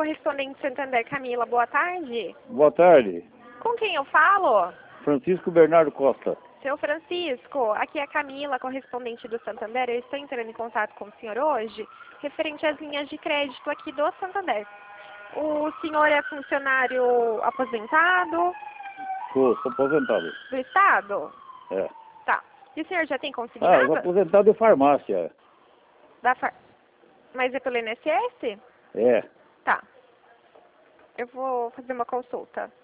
correspondente Santander, Camila, boa tarde. Boa tarde. Com quem eu falo? Francisco Bernardo Costa. Seu Francisco, aqui é a Camila, correspondente do Santander. Eu estou entrando em contato com o senhor hoje, referente às linhas de crédito aqui do Santander. O senhor é funcionário aposentado? Sou aposentado. Do Estado? É. Tá. E o senhor já tem consignado? Sou aposentado de farmácia. Mas é pelo INSS? É. Tá. Eu vou fazer uma consulta.